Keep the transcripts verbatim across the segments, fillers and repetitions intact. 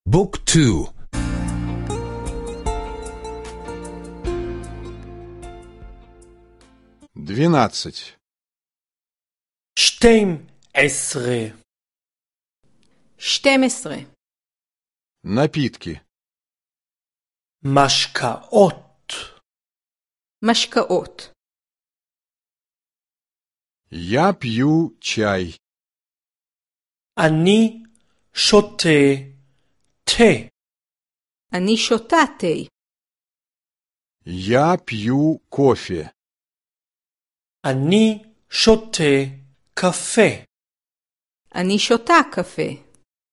بوك تو. двенадцать. שתים עשרה. שתים עשרה. Напитки. משקאות. משקאות. Я пью чай. אני שותה תה. אני שותה תה. Я пью кофе. אני שותה קפה. אני שותה קפה.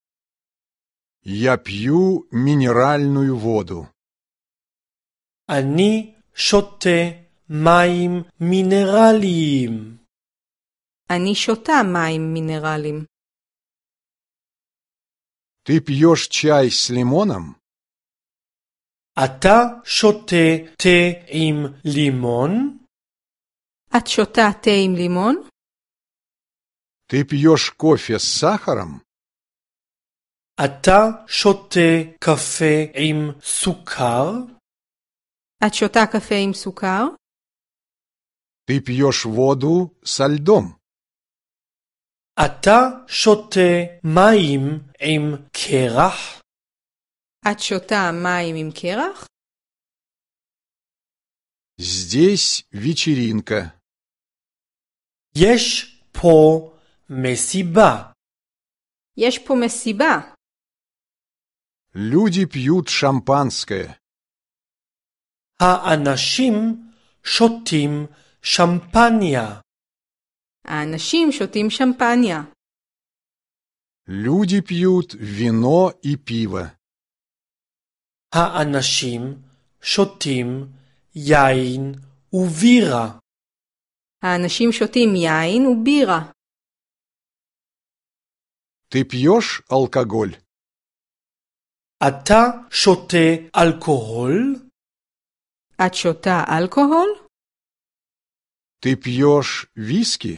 Я пью минеральную воду. אני שותה מים מינרליים. אני שותה מים מינרליים. Ты пьешь чай с лимоном? אתה שותה תה עם לימון? את שותה תה עם לימון? Ты пьешь кофе с сахаром? אתה שותה קפה עם סוכר? את שותה קפה עם סוכר? Ты пьешь воду со льдом? אתה שותה מים עם קרח? את שותה מים עם קרח? Здесь вечеринка. יש פה מסיבה. יש פה מסיבה. Люди пьют шампанское. האנשים שותים שמפניה. האנשים שותים שמפניה. Люди пьют вино и пиво. האנשים שותים יין ובירה. האנשים שותים יין ובירה. Ты пьешь алкоголь? אתה שותה אלכוהול? את שותה אלכוהול? Ты пьешь виски?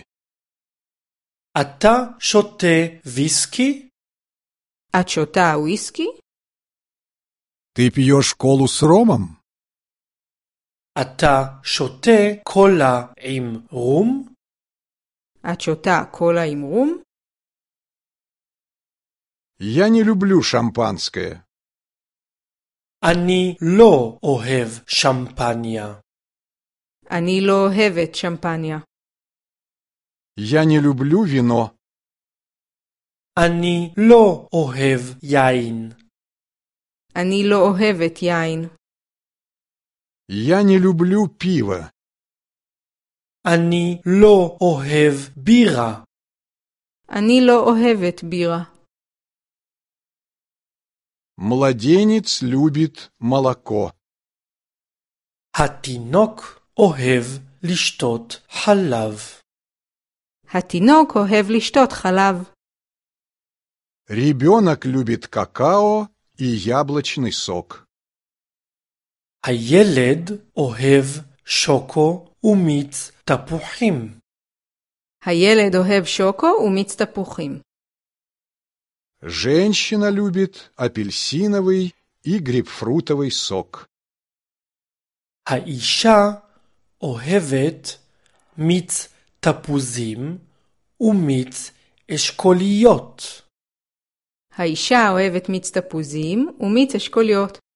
אתה שותה ויסקי? את שותה וויסקי? Ты пьешь колу с ромом? אתה שותה קולה עם רום? את שותה קולה עם רום? Я не люблю шампанское. אני לא אוהב שמפניה. אני לא אוהבת שמפניה. Я не люблю вино. אני לא אוהב יין. אני לא אוהבת יין. Я не люблю пиво. אני לא אוהב בירה. אני לא אוהבת בירה. Младенец любит молоко. התינוק אוהב לשתות חלב. התינוק אוהב לשתות חלב. Ребенок любит какао и яблочный сок. הילד אוהב שוקו ומיץ תפוחים. הילד אוהב שוקו ומיץ תפוחים. Женщина любит апельсиновый и грейпфрутовый сок. האישה אוהבת מיץ תפוזים ומיץ אשכוליות. האישה אוהבת מיץ תפוזים ומיץ אשכוליות.